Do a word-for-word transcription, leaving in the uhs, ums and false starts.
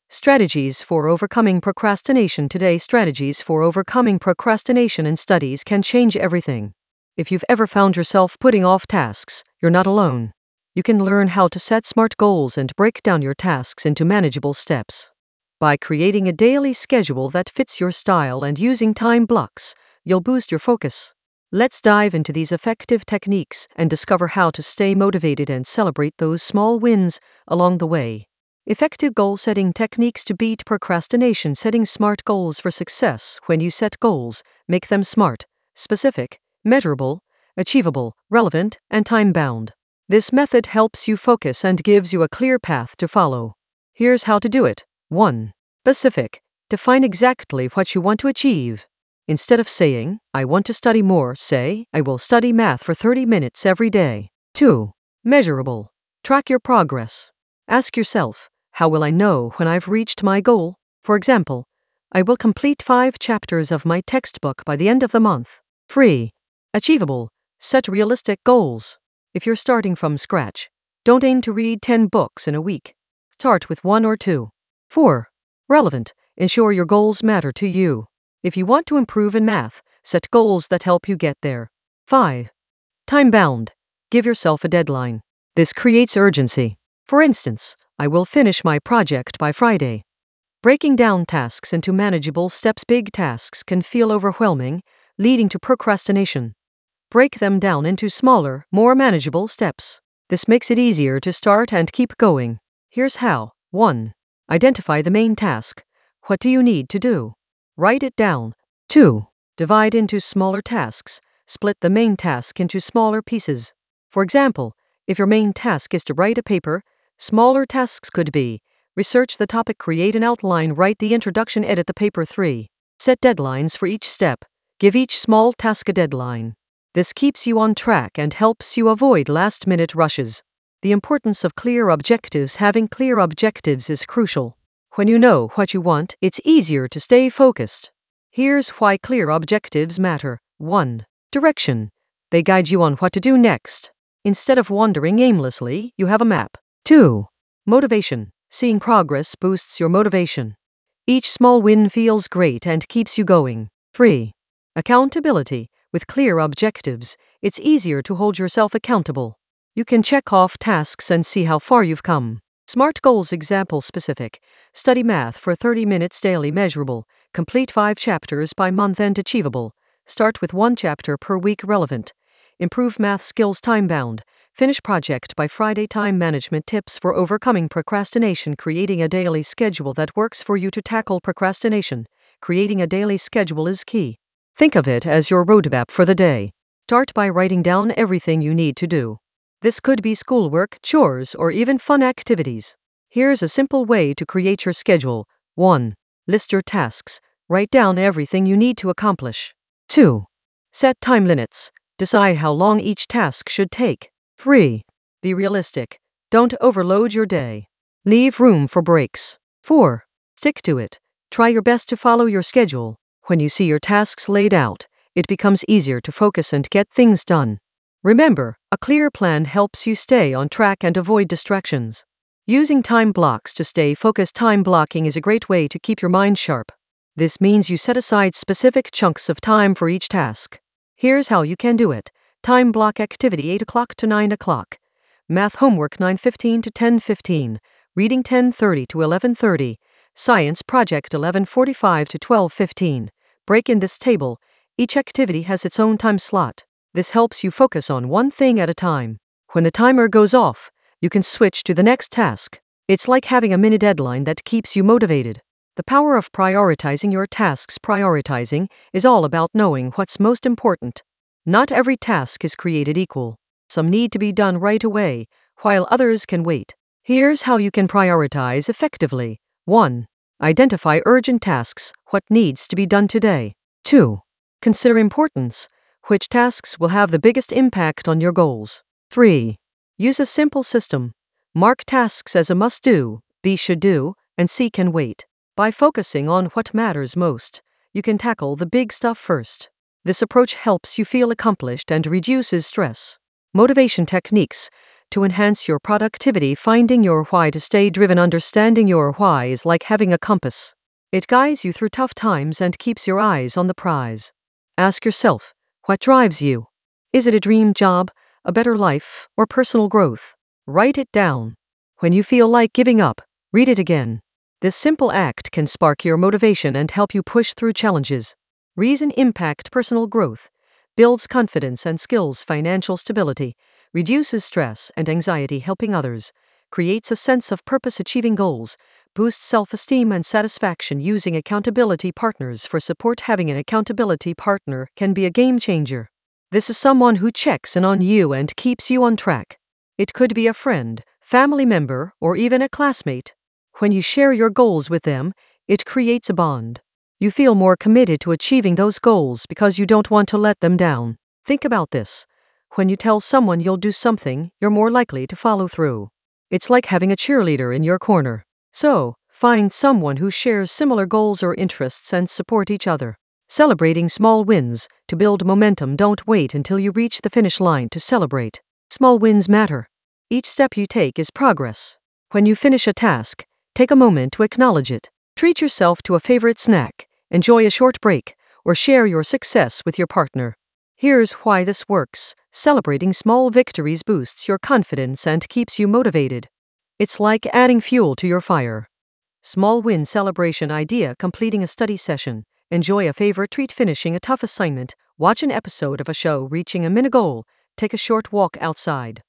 Strategies for overcoming procrastination. Today, strategies for overcoming procrastination in studies can change everything. If you've ever found yourself putting off tasks, you're not alone. You can learn how to set smart goals and break down your tasks into manageable steps. By creating a daily schedule that fits your style and using time blocks, you'll boost your focus. Let's dive into these effective techniques and discover how to stay motivated and celebrate those small wins along the way. Effective goal-setting techniques to beat procrastination. Setting smart goals for success. When you set goals, make them smart, specific, measurable, achievable, relevant, and time-bound. This method helps you focus and gives you a clear path to follow. Here's how to do it. one. Specific. Define exactly what you want to achieve. Instead of saying, I want to study more, say, I will study math for thirty minutes every day. two. Measurable. Track your progress. Ask yourself, how will I know when I've reached my goal? For example, I will complete five chapters of my textbook by the end of the month. three. Achievable. Set realistic goals. If you're starting from scratch, don't aim to read ten books in a week. Start with one or two. four. Relevant. Ensure your goals matter to you. If you want to improve in math, set goals that help you get there. five. Time-bound. Give yourself a deadline. This creates urgency. For instance, I will finish my project by Friday. Breaking down tasks into manageable steps. Big tasks can feel overwhelming, leading to procrastination. Break them down into smaller, more manageable steps. This makes it easier to start and keep going. Here's how. one. Identify the main task. What do you need to do? Write it down. two. Divide into smaller tasks. Split the main task into smaller pieces. For example, if your main task is to write a paper, smaller tasks could be: research the topic, create an outline, write the introduction, edit the paper. three. Set deadlines for each step. Give each small task a deadline. This keeps you on track and helps you avoid last-minute rushes. The importance of clear objectives. Having clear objectives is crucial. When you know what you want, it's easier to stay focused. Here's why clear objectives matter. one. Direction. They guide you on what to do next. Instead of wandering aimlessly, you have a map. two. Motivation. Seeing progress boosts your motivation. Each small win feels great and keeps you going. three. Accountability. With clear objectives, it's easier to hold yourself accountable. You can check off tasks and see how far you've come. SMART goals. Example: specific. Study math for thirty minutes daily. Measurable. Complete five chapters by month. And achievable. Start with one chapter per week. Relevant. Improve math skills. Time-bound. Finish project by Friday. Time management tips for overcoming procrastination. Creating a daily schedule that works for you to tackle procrastination. Creating a daily schedule is key. Think of it as your roadmap for the day. Start by writing down everything you need to do. This could be schoolwork, chores, or even fun activities. Here's a simple way to create your schedule. one. List your tasks. Write down everything you need to accomplish. two. Set time limits. Decide how long each task should take. three. Be realistic. Don't overload your day. Leave room for breaks. four. Stick to it. Try your best to follow your schedule. When you see your tasks laid out, it becomes easier to focus and get things done. Remember, a clear plan helps you stay on track and avoid distractions. Using time blocks to stay focused. Time blocking is a great way to keep your mind sharp. This means you set aside specific chunks of time for each task. Here's how you can do it. Time block: activity eight o'clock to nine o'clock. Math homework nine fifteen to ten fifteen. Reading ten thirty to eleven thirty. Science project eleven forty-five to twelve fifteen. Break in this table. Each activity has its own time slot. This helps you focus on one thing at a time. When the timer goes off, you can switch to the next task. It's like having a mini deadline that keeps you motivated. The power of prioritizing your tasks. Prioritizing is all about knowing what's most important. Not every task is created equal. Some need to be done right away, while others can wait. Here's how you can prioritize effectively. one. Identify urgent tasks. What needs to be done today? two. Consider importance. Which tasks will have the biggest impact on your goals? three. Use a simple system. Mark tasks as a must-do, B should-do, and C can wait. By focusing on what matters most, you can tackle the big stuff first. This approach helps you feel accomplished and reduces stress. Motivation techniques. to enhance your productivity. Finding your why to stay driven. Understanding your why is like having a compass. It guides you through tough times and keeps your eyes on the prize. Ask yourself, what drives you? Is it a dream job, a better life, or personal growth? Write it down. When you feel like giving up, read it again. This simple act can spark your motivation and help you push through challenges. Reason impact personal growth, builds confidence and skills, financial stability, reduces stress and anxiety, helping others, creates a sense of purpose, achieving goals, boosts self-esteem and satisfaction, using accountability partners for support. Having an accountability partner can be a game changer. This is someone who checks in on you and keeps you on track. It could be a friend, family member, or even a classmate. When you share your goals with them, it creates a bond. You feel more committed to achieving those goals because you don't want to let them down. Think about this. When you tell someone you'll do something, you're more likely to follow through. It's like having a cheerleader in your corner. So, find someone who shares similar goals or interests and support each other. Celebrating small wins to build momentum. Don't wait until you reach the finish line to celebrate. Small wins matter. Each step you take is progress. When you finish a task, take a moment to acknowledge it. Treat yourself to a favorite snack, enjoy a short break, or share your success with your partner. Here's why this works. Celebrating small victories boosts your confidence and keeps you motivated. It's like adding fuel to your fire. Small win celebration idea: completing a study session, enjoy a favorite treat, finishing a tough assignment, watch an episode of a show, reaching a mini goal, take a short walk outside.